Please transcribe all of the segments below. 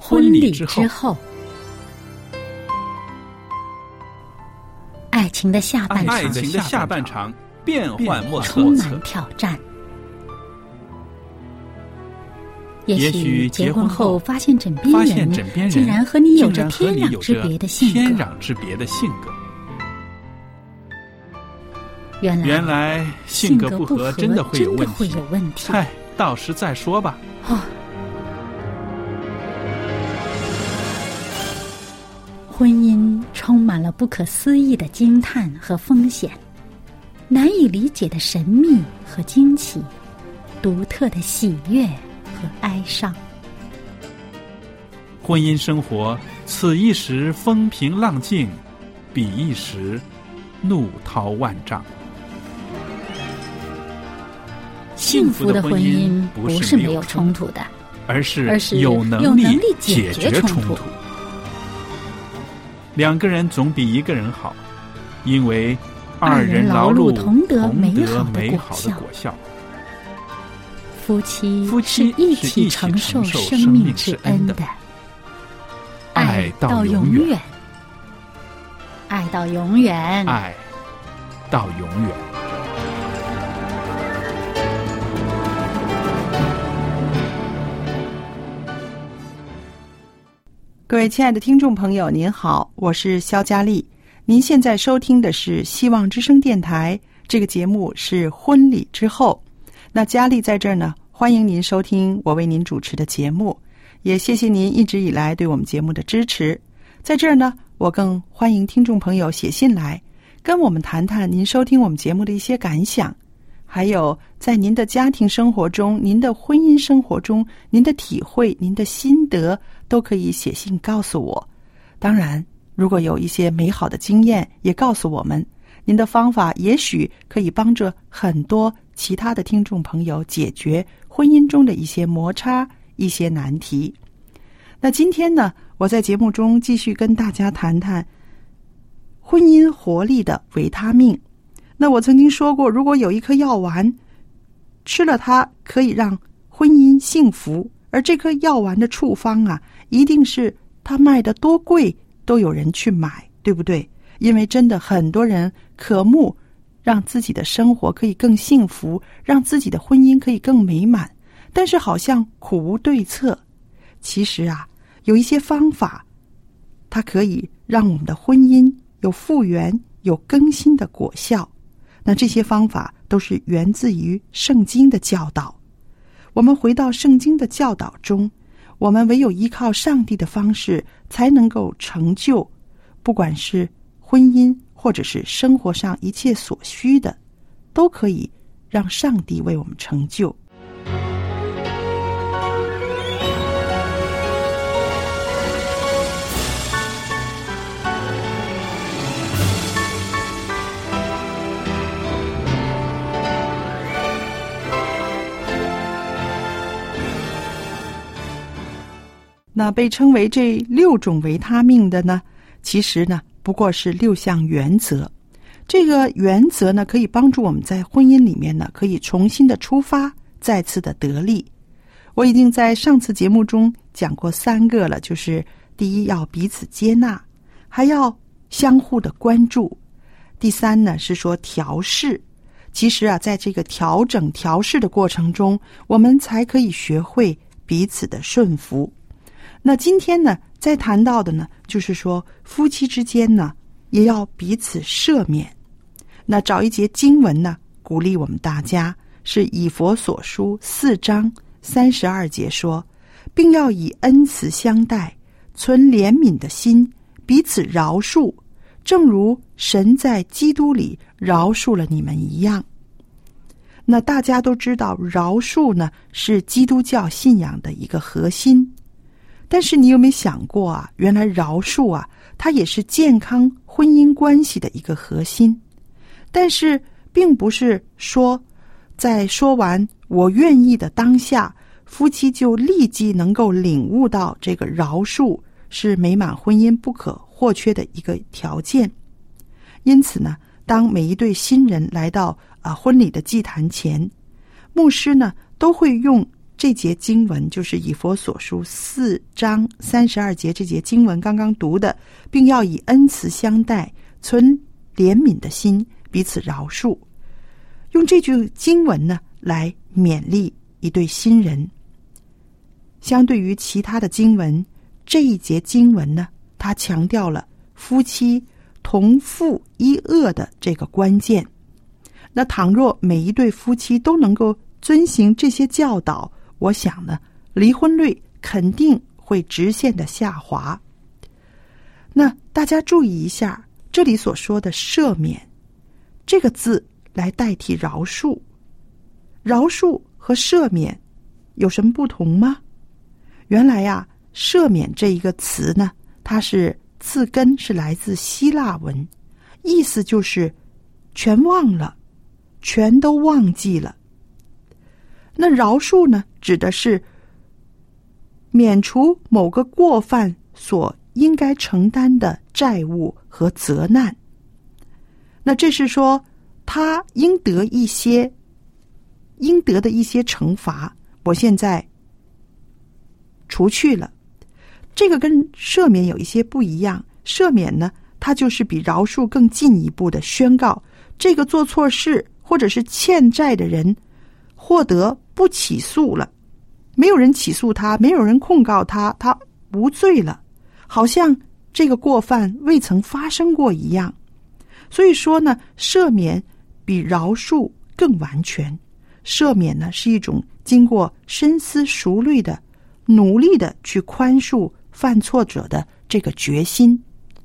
婚礼之后，爱情的下半场变幻莫测， 充满挑战。也许结婚后发现枕边人竟然和你有着天壤之别的性格。 原来性格不合真的会有问题。嗨，到时再说吧。 婚姻充满了不可思议的惊叹和风险，难以理解的神秘和惊奇，独特的喜悦和哀伤。 婚姻生活，此一时风平浪静，彼一时怒涛万丈。 幸福的婚姻不是没有冲突的， 而是有能力解决冲突。两个人总比一个人好，因为二人劳碌同得美好的果效。 夫妻是一起承受生命之恩的，爱到永远，爱到永远， 爱到永远。 各位亲爱的听众朋友，您好，我是肖佳丽。您现在收听的是希望之声电台，这个节目是婚礼之后。那佳丽在这儿呢，欢迎您收听我为您主持的节目，也谢谢您一直以来对我们节目的支持。在这儿呢，我更欢迎听众朋友写信来，跟我们谈谈您收听我们节目的一些感想，还有在您的家庭生活中、您的婚姻生活中，您的体会、您的心得都可以写信告诉我。当然，如果有一些美好的经验也告诉我们，您的方法也许可以帮助很多其他的听众朋友解决婚姻中的一些摩擦、一些难题。那今天呢，我在节目中继续跟大家谈谈婚姻活力的维他命。那我曾经说过，如果有一颗药丸，吃了它可以让婚姻幸福，而这颗药丸的处方啊，一定是它卖得多贵都有人去买，对不对？因为真的很多人渴慕让自己的生活可以更幸福，让自己的婚姻可以更美满，但是好像苦无对策。其实啊，有一些方法，它可以让我们的婚姻有复原、有更新的果效。那这些方法都是源自于圣经的教导。我们回到圣经的教导中，我们唯有依靠上帝的方式才能够成就，不管是婚姻或者是生活上一切所需的，都可以让上帝为我们成就。那被称为这6种维他命的呢，其实呢不过是6项原则。这个原则呢，可以帮助我们在婚姻里面呢，可以重新的出发，再次的得力。我已经在上次节目中讲过3个了，就是第一，要彼此接纳，还要相互的关注。第3呢，是说调试。其实啊，在这个调整调试的过程中，我们才可以学会彼此的顺服。那今天呢，再谈到的呢，就是说夫妻之间呢，也要彼此赦免。那找一节经文呢，鼓励我们大家，是以弗所书4章32节说，并要以恩慈相待，存怜悯的心，彼此饶恕，正如神在基督里饶恕了你们一样。那大家都知道，饶恕呢，是基督教信仰的一个核心。但是你有没有想过啊，原来饶恕啊，它也是健康婚姻关系的一个核心。但是并不是说在说完我愿意的当下，夫妻就立即能够领悟到这个饶恕是美满婚姻不可或缺的一个条件。因此呢，当每一对新人来到婚礼的祭坛前，牧师呢都会用这节经文就是以弗所书4章32节这节经文刚刚读的，并要以恩慈相待，存怜悯的心，彼此饶恕。用这句经文呢来勉励一对新人。相对于其他的经文，这一节经文呢，它强调了夫妻同负一軛的这个关键。那倘若每一对夫妻都能够遵行这些教导，我想呢，离婚率肯定会直线的下滑。那大家注意一下，这里所说的赦免这个字来代替饶恕，饶恕和赦免有什么不同吗？原来呀，赦免这一个词呢，它是字根是来自希腊文，意思就是全忘了，全都忘记了。那饶恕呢，指的是免除某个过犯所应该承担的债务和责难。那这是说他应得的一些惩罚，我现在除去了。这个跟赦免有一些不一样，赦免呢，它就是比饶恕更进一步的宣告，这个做错事或者是欠债的人获得不起诉了，没有人起诉他，没有人控告他，他无罪了，好像这个过犯未曾发生过一样。所以说呢，赦免比饶恕更完全。赦免呢，是一种经过深思熟虑的努力的去宽恕犯错者的这个决心。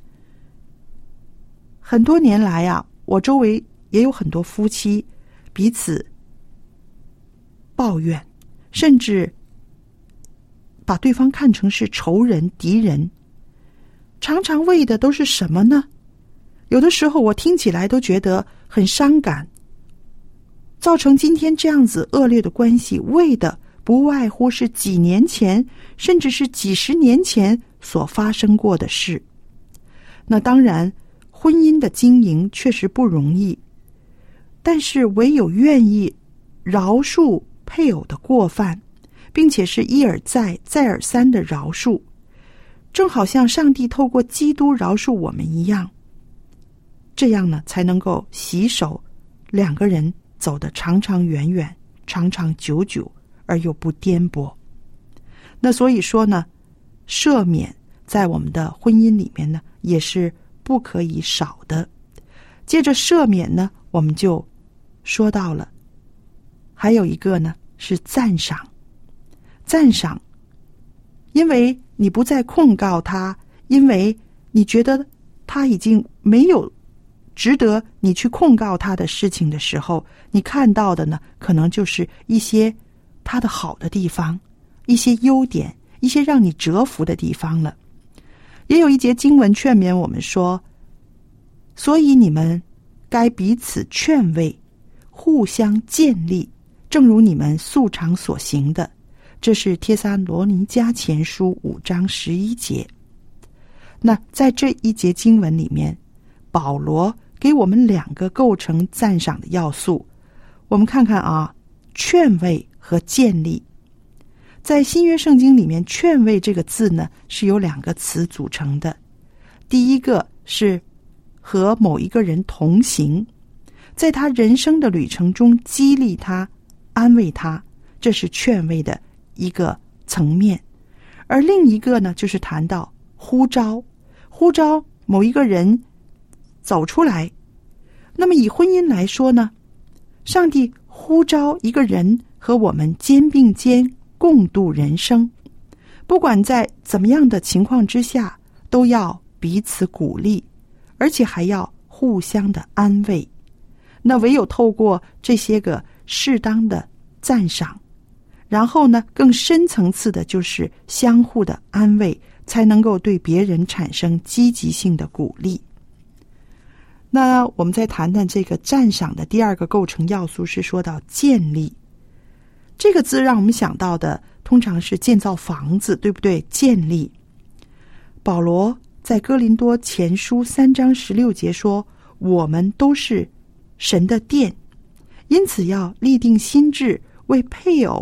很多年来啊，我周围也有很多夫妻彼此抱怨，甚至把对方看成是仇人敌人，常常为的都是什么呢？有的时候我听起来都觉得很伤感，造成今天这样子恶劣的关系，为的不外乎是几年前甚至是几十年前所发生过的事。那当然婚姻的经营确实不容易，但是唯有愿意饶恕配偶的过犯，并且是一而再再而三的饶恕，正好像上帝透过基督饶恕我们一样，这样呢才能够携手两个人走得长长远远，长长久久，而又不颠簸。那所以说呢，赦免在我们的婚姻里面呢也是不可以少的。接着赦免呢，我们就说到了还有一个呢是赞赏。赞赏，因为你不再控告他，因为你觉得他已经没有值得你去控告他的事情的时候，你看到的呢可能就是一些他的好的地方，一些优点，一些让你折服的地方了。也有一节经文劝勉我们说，所以你们该彼此劝慰，互相建立，正如你们素常所行的。这是帖撒罗尼迦前书5章11节。那在这一节经文里面，保罗给我们两个构成赞赏的要素。我们看看啊，劝慰和建立。在新约圣经里面，劝慰这个字呢是由两个词组成的。第一个是和某一个人同行，在他人生的旅程中激励他，安慰他，这是劝慰的一个层面。而另一个呢，就是谈到呼召某一个人走出来。那么以婚姻来说呢，上帝呼召一个人和我们肩并肩共度人生，不管在怎么样的情况之下，都要彼此鼓励，而且还要互相的安慰。那唯有透过这些个适当的赞赏，然后呢更深层次的就是相互的安慰，才能够对别人产生积极性的鼓励。那我们再谈谈这个赞赏的第二个构成要素，是说到建立。这个字让我们想到的通常是建造房子，对不对？建立。保罗在哥林多前书3章16节说，我们都是神的殿，因此要立定心志，为配偶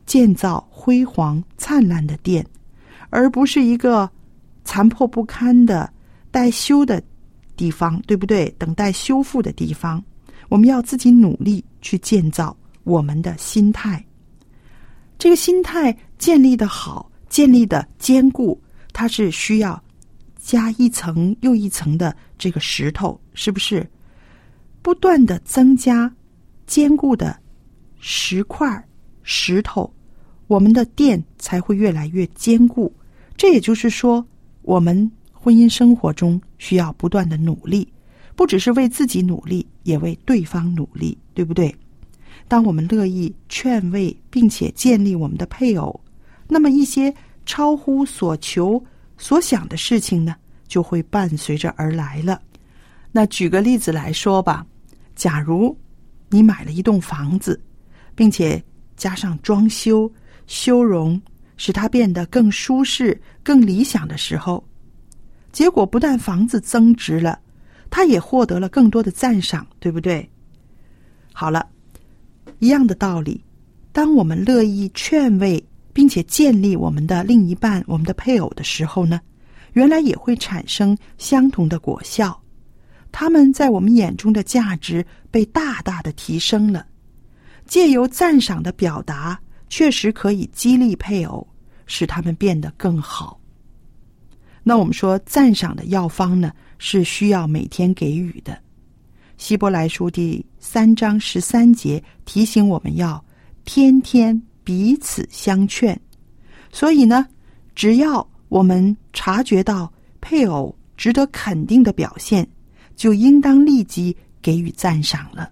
建造辉煌灿烂的殿，而不是一个残破不堪的待修的地方，对不对？等待修复的地方。我们要自己努力去建造我们的心态。这个心态建立的好，建立的坚固，它是需要加一层又一层的这个石头，是不是？不断的增加坚固的石块、石头，我们的殿才会越来越坚固。这也就是说，我们婚姻生活中需要不断的努力，不只是为自己努力，也为对方努力，对不对？当我们乐意劝慰并且建立我们的配偶，那么一些超乎所求所想的事情呢，就会伴随着而来了。那举个例子来说吧，假如你买了一栋房子，并且加上装修、修容，使它变得更舒适、更理想的时候，结果不但房子增值了，它也获得了更多的赞赏，对不对？好了，一样的道理，当我们乐意劝慰并且建立我们的另一半、我们的配偶的时候呢，原来也会产生相同的果效。他们在我们眼中的价值被大大的提升了。借由赞赏的表达，确实可以激励配偶，使他们变得更好。那我们说赞赏的药方呢，是需要每天给予的。希伯来书第3章13节提醒我们要天天彼此相劝。所以呢，只要我们察觉到配偶值得肯定的表现，就应当立即给予赞赏了。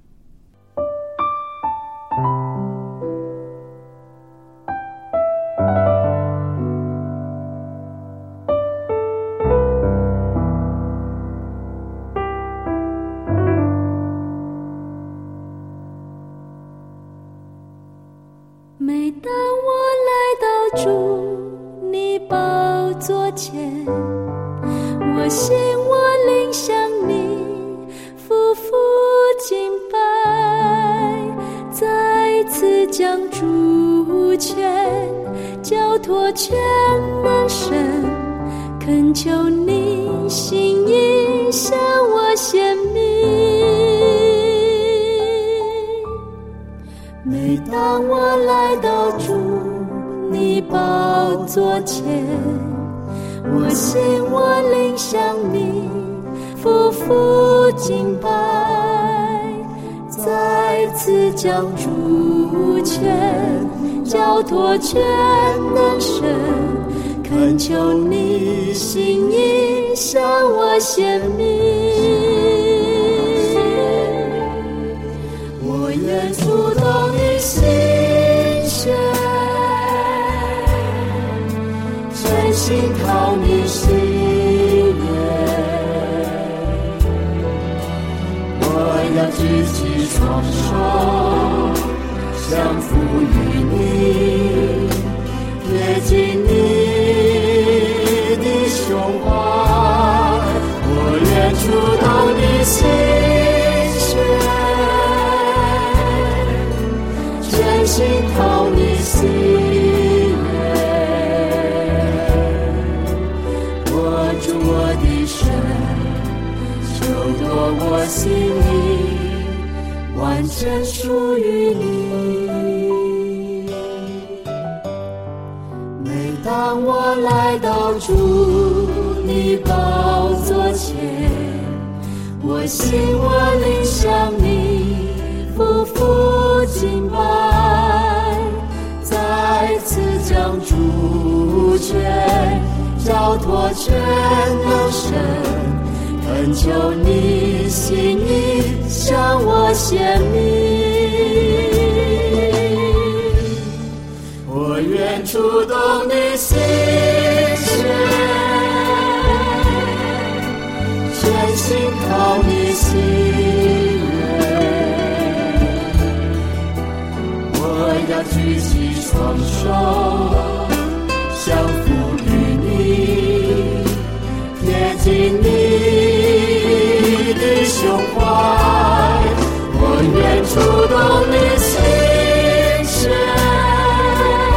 每当我来到主你宝座前，我心我灵向你夫妇敬拜，再次将主权交托全能神，恳求你心意向我显明。每当我来到主你宝座前，我心我灵向你夫妇敬拜，再次将主权交托全能神，恳求你心意向我显明。我愿触动你心弦，真心讨你喜悦，我要举起双手降服于你，贴近你的胸怀，我愿触动你心弦，真心讨你喜悦，握住我的手，求夺我心里，完全属于你。每当我来到主你宝座前，我心我灵向你夫妇敬拜，再次将主权交托全能神，恳求你心意向我显明。我愿触动你心弦，全心讨你喜悦，我要举起双手降服于你，贴近你的胸怀，我愿触动你心弦，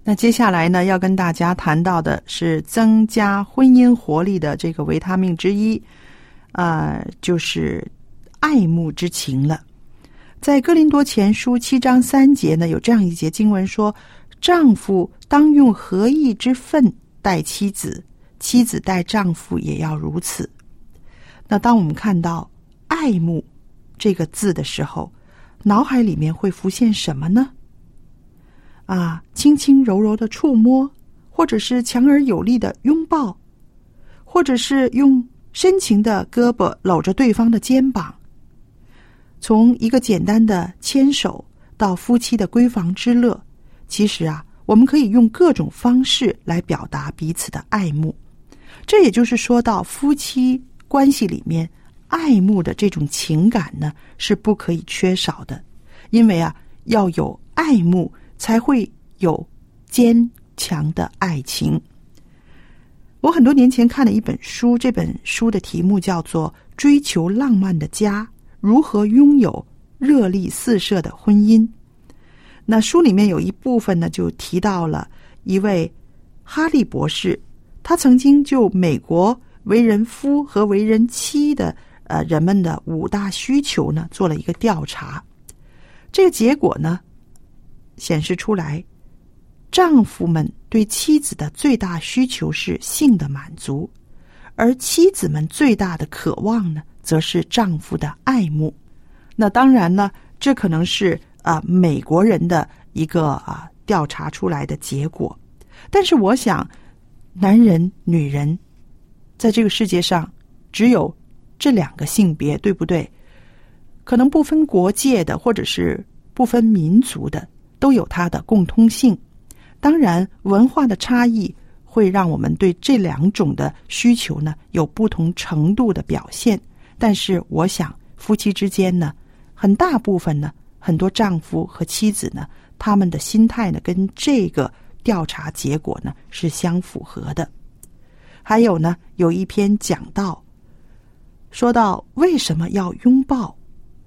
那接下来呢，要跟大家谈到的是增加婚姻活力的这个维他命之一，就是爱慕之情了。在哥林多前书7章3节呢，有这样一节经文说：丈夫当用合意之分待妻子，妻子待丈夫也要如此。那当我们看到爱慕这个字的时候，脑海里面会浮现什么呢？轻轻柔柔的触摸，或者是强而有力的拥抱，或者是用深情的胳膊搂着对方的肩膀。从一个简单的牵手到夫妻的闺房之乐，其实我们可以用各种方式来表达彼此的爱慕。这也就是说到夫妻关系里面爱慕的这种情感呢，是不可以缺少的。因为要有爱慕，才会有坚强的爱情。我很多年前看了一本书，这本书的题目叫做《追求浪漫的家：如何拥有热力四射的婚姻》。那书里面有一部分呢，就提到了一位哈利博士，他曾经就美国为人夫和为人妻的人们的5大需求呢做了一个调查。这个结果呢显示出来，丈夫们对妻子的最大需求是性的满足，而妻子们最大的渴望呢，则是丈夫的爱慕。那当然呢，这可能是美国人的一个调查出来的结果。但是我想，男人、女人在这个世界上只有这2个性别，对不对？可能不分国界的，或者是不分民族的，都有它的共通性。当然，文化的差异会让我们对这2种的需求呢有不同程度的表现。但是我想，夫妻之间呢，很大部分呢，很多丈夫和妻子呢，他们的心态呢，跟这个调查结果呢是相符合的。还有呢，有一篇讲到，说到为什么要拥抱。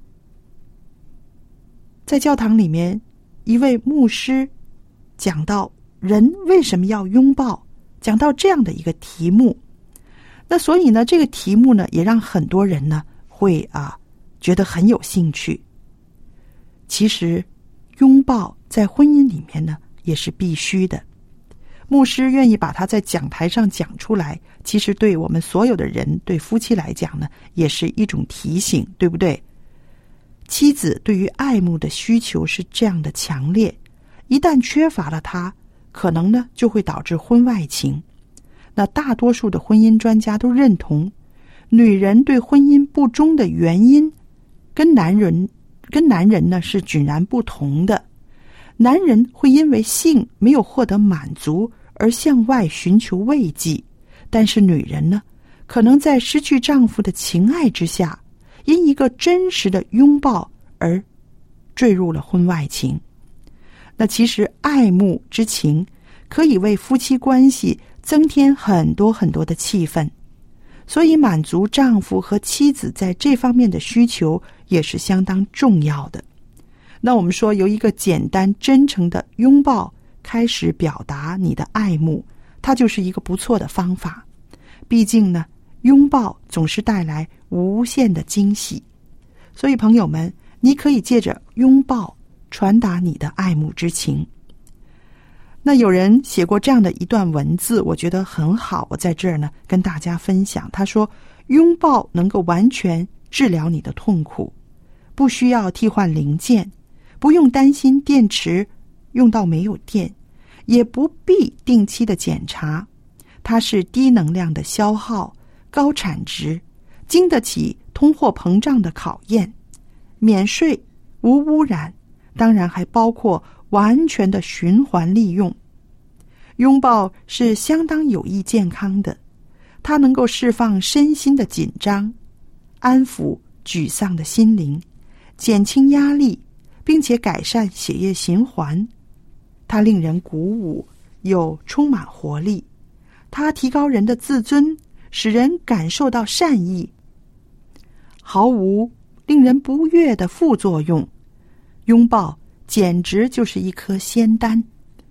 在教堂里面，一位牧师讲到人为什么要拥抱，讲到这样的一个题目。那所以呢，这个题目呢，也让很多人呢会觉得很有兴趣。其实拥抱在婚姻里面呢也是必须的。牧师愿意把它在讲台上讲出来，其实对我们所有的人，对夫妻来讲呢，也是一种提醒，对不对？妻子对于爱慕的需求是这样的强烈，一旦缺乏了它，可能呢就会导致婚外情。那大多数的婚姻专家都认同，女人对婚姻不忠的原因跟男人呢是迥然不同的。男人会因为性没有获得满足而向外寻求慰藉，但是女人呢，可能在失去丈夫的情爱之下，因一个真实的拥抱而坠入了婚外情。那其实爱慕之情可以为夫妻关系增添很多很多的气氛，所以满足丈夫和妻子在这方面的需求也是相当重要的。那我们说，由一个简单真诚的拥抱开始表达你的爱慕，它就是一个不错的方法。毕竟呢，拥抱总是带来无限的惊喜，所以朋友们，你可以借着拥抱传达你的爱慕之情。那有人写过这样的一段文字，我觉得很好，我在这儿呢跟大家分享。他说，拥抱能够完全治疗你的痛苦，不需要替换零件，不用担心电池用到没有电，也不必定期的检查。它是低能量的消耗，高产值，经得起通货膨胀的考验，免税，无污染，当然还包括完全的循环利用。拥抱是相当有益健康的，它能够释放身心的紧张，安抚沮丧的心灵，减轻压力，并且改善血液循环。它令人鼓舞，又充满活力。它提高人的自尊，使人感受到善意，毫无令人不悦的副作用。拥抱简直就是一颗仙丹。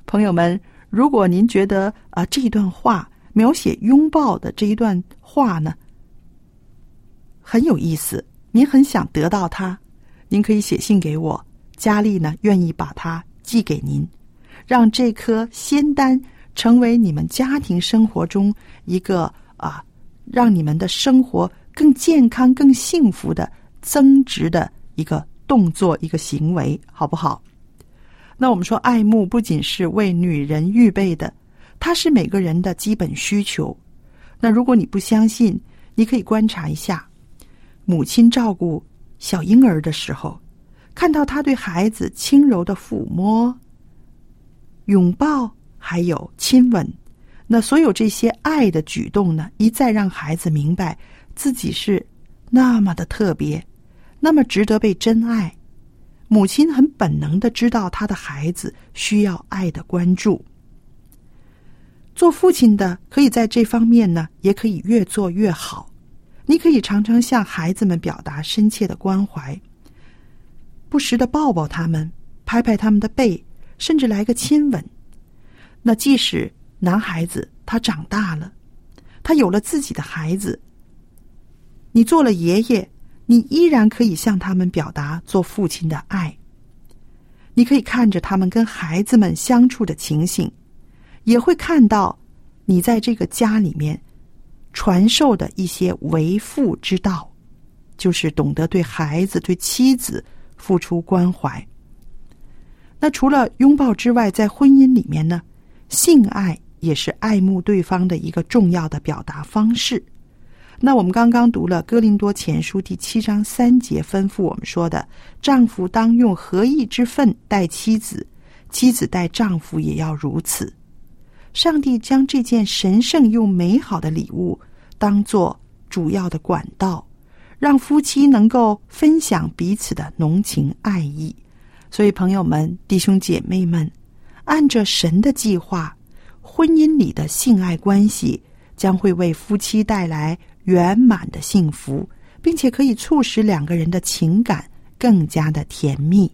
朋友们，如果您觉得这一段话描写拥抱的这一段话呢很有意思，您很想得到它，您可以写信给我，佳丽呢愿意把它寄给您，让这颗仙丹成为你们家庭生活中一个让你们的生活更健康更幸福的增值的一个动作一个行为，好不好？那我们说爱慕不仅是为女人预备的，它是每个人的基本需求。那如果你不相信，你可以观察一下母亲照顾小婴儿的时候，看到她对孩子轻柔的抚摸、拥抱还有亲吻，那所有这些爱的举动呢，一再让孩子明白自己是那么的特别，那么值得被真爱。母亲很本能地知道她的孩子需要爱的关注。做父亲的可以在这方面呢，也可以越做越好。你可以常常向孩子们表达深切的关怀，不时地抱抱他们，拍拍他们的背，甚至来个亲吻。那即使男孩子他长大了，他有了自己的孩子，你做了爷爷，你依然可以向他们表达做父亲的爱。你可以看着他们跟孩子们相处的情形，也会看到你在这个家里面传授的一些为父之道，就是懂得对孩子对妻子付出关怀。那除了拥抱之外，在婚姻里面呢，性爱也是爱慕对方的一个重要的表达方式。那我们刚刚读了哥林多前书第7章3节吩咐我们说的，丈夫当用合意之分待妻子，妻子待丈夫也要如此。上帝将这件神圣又美好的礼物当作主要的管道，让夫妻能够分享彼此的浓情爱意。所以朋友们弟兄姐妹们，按着神的计划，婚姻里的性爱关系将会为夫妻带来圆满的幸福，并且可以促使两个人的情感更加的甜蜜。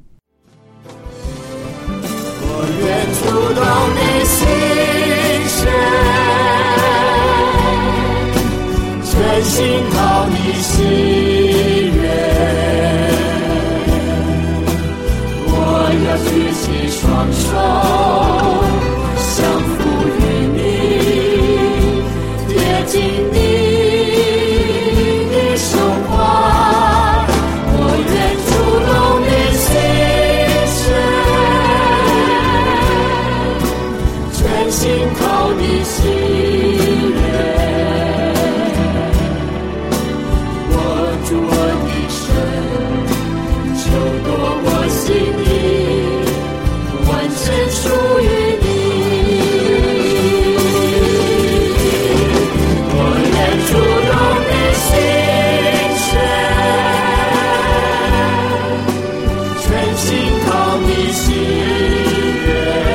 我愿触动你心弦，全心讨你喜悦，我要举起双手降服于你，贴近你手环，我愿触动你心弦，全心讨你喜悦，握住我的手，求夺我心意，完全属于你。我愿触动你心弦，全心讨你喜悦，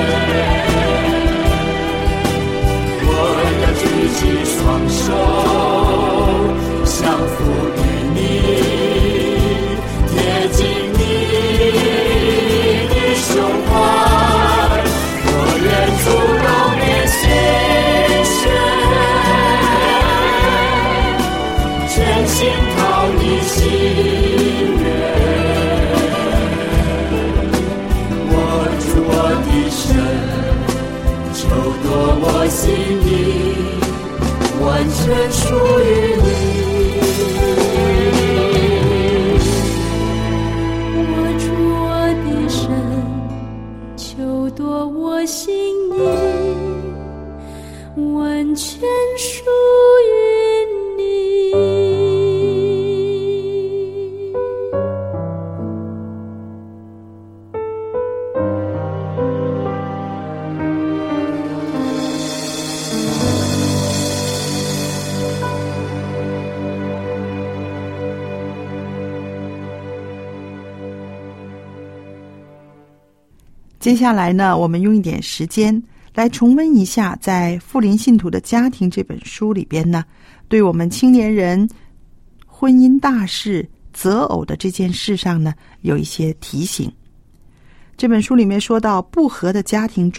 我要举起双手降服于你，贴近你的胸怀，我愿触动你心弦，全心讨你喜悦，握住我的手，求夺我心意，完全属于你。握住我的手，求夺我心意，完全属于你。 接下来呢，我们用一点时间来重温一下在《富林信徒的家庭》这本书里边呢，对我们青年人婚姻大事择偶的这件事上呢，有一些提醒。这本书里面说到，不和的家庭中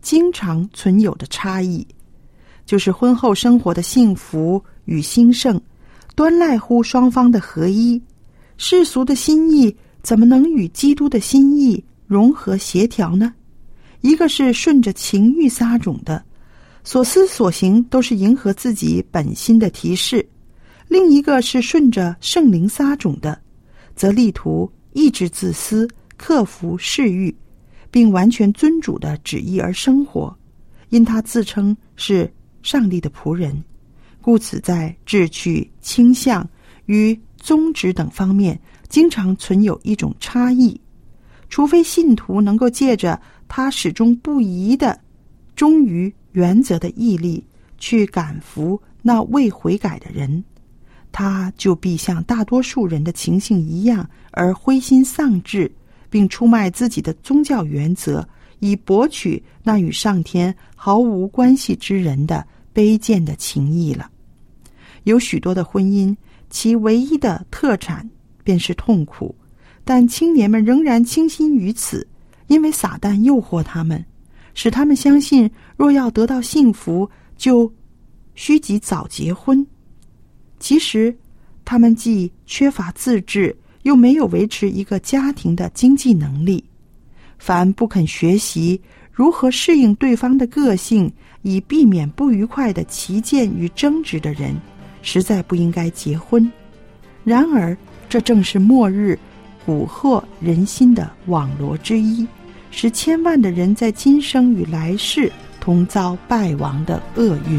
经常存有的差异，就是婚后生活的幸福与兴盛端赖乎双方的合一。世俗的心意怎么能与基督的心意融合协调呢？一个是顺着情欲撒种的，所思所行都是迎合自己本心的提示；另一个是顺着圣灵撒种的，则力图抑制自私，克服嗜欲，并完全遵主的旨意而生活。因他自称是上帝的仆人，故此在志趣、倾向与宗旨等方面经常存有一种差异。除非信徒能够借着他始终不移的忠于原则的毅力去赶服那未悔改的人，他就必像大多数人的情形一样而灰心丧志，并出卖自己的宗教原则，以博取那与上天毫无关系之人的卑贱的情谊了。有许多的婚姻，其唯一的特产便是痛苦，但青年们仍然倾心于此，因为撒旦诱惑他们，使他们相信若要得到幸福，就须及早结婚。其实他们既缺乏自制，又没有维持一个家庭的经济能力。凡不肯学习如何适应对方的个性，以避免不愉快的歧见与争执的人，实在不应该结婚。然而这正是末日蛊惑人心的网罗之一，使千万的人在今生与来世同遭败亡的厄运。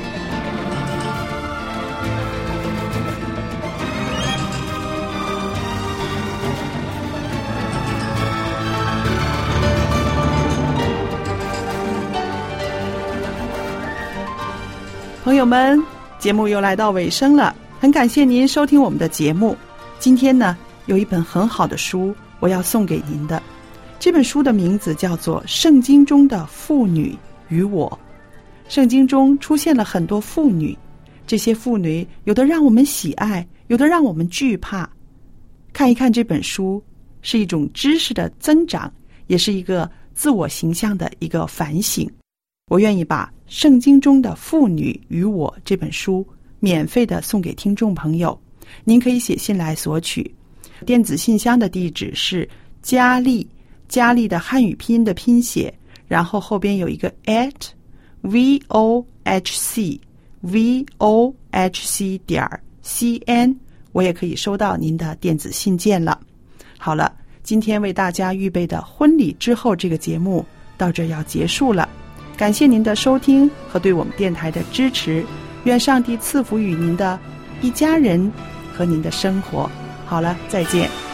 朋友们，节目又来到尾声了，很感谢您收听我们的节目。今天呢，有一本很好的书我要送给您的，这本书的名字叫做《圣经中的妇女与我》。圣经中出现了很多妇女，这些妇女有的让我们喜爱，有的让我们惧怕。看一看这本书，是一种知识的增长，也是一个自我形象的一个反省。我愿意把《圣经中的妇女与我》这本书免费的送给听众朋友，您可以写信来索取。电子信箱的地址是佳丽，佳丽的汉语拼音的拼写，然后后边有一个 @vohc.cn， 我也可以收到您的电子信件了。好了，今天为大家预备的婚礼之后这个节目到这要结束了，感谢您的收听和对我们电台的支持，愿上帝赐福与您的一家人和您的生活。好了，再见。